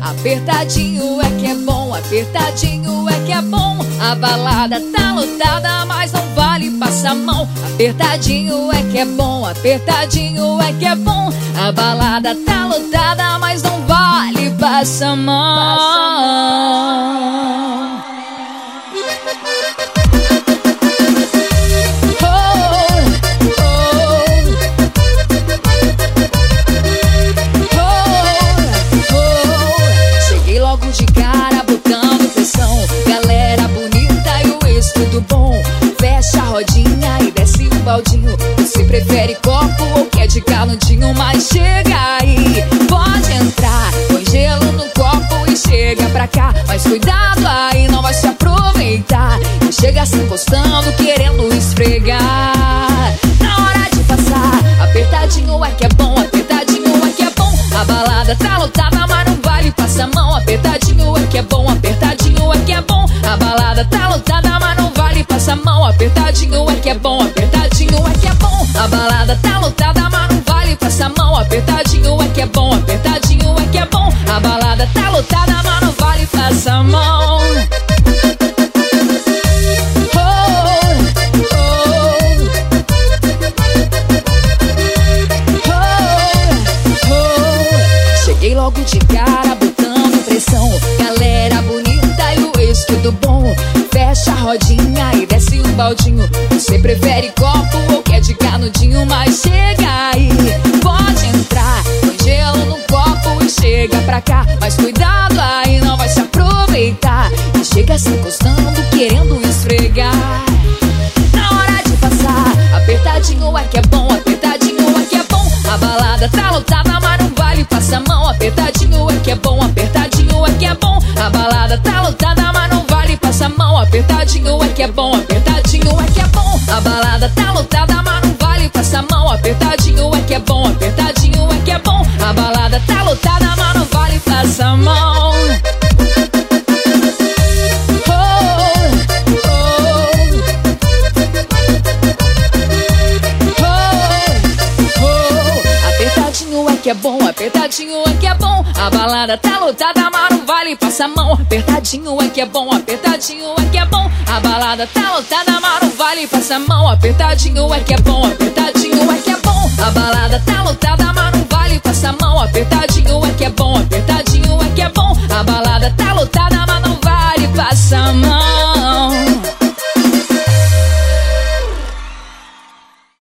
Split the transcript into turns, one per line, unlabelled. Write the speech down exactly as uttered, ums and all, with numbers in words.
Apertadinho é que é bom, apertadinho é que é bom. A balada tá lotada, mas não vale passar a mão. Apertadinho é que é bom, apertadinho é que é bom. A balada tá lotada, mas não vale passar a mão. De cara botando pressão, galera bonita e o ex tudo bom. Fecha a rodinha e desce um baldinho. Você prefere copo ou quer de canudinho? Mas chega aí, pode entrar. Põe gelo no copo e chega pra cá. Mas cuidado aí, não vai se aproveitar e chega se encostando, querendo esfregar. Na hora de passar, apertadinho é que é bom, apertadinho é que é bom. A balada tá lotada, mas não vale passar a mão. Apertadinho é que é bom, apertadinho é que é bom. A balada tá lotada, mas não vale passar a mão. Apertadinho é que é bom, apertadinho é que é bom. A balada tá lotada, mas não vale passar a mão. Apertadinho é que é bom, apertadinho é que é bom. A balada tá lotada, mas não vale passar a mão. Cheguei logo de cara botando pressão, galera bonita e o ex tudo bom. Fecha a rodinha e desce um baldinho. Você prefere copo ou quer de canudinho? Mas chega aí, pode entrar. Põe gelo no copo e chega pra cá. Mas cuidado aí, não vai se aproveitar e chega se encostando, querendo esfregar. Na hora de passar, apertadinho é que é bom, apertadinho é que é bom. A balada tá lotada, mas não vale passar a mão. Apertadinho é que é bom, apertadinho é que é bom. A balada tá lotada, mas não vale passar a mão. Apertadinho é que é bom, apertadinho é que é bom. A balada tá lotada, mas não vale passar a mão. Apertadinho é que é bom, apertadinho é que é bom. A balada tá lotada, mas não vale passar a mão. Apertadinho é que é bom, apertadinho é que é bom. A balada tá lotada, mas não vale passar a mão. Apertadinho é que é bom, apertadinho é que é bom. A balada tá lotada, mas não vale passar a mão. Apertadinho é que é bom, apertadinho é que é bom.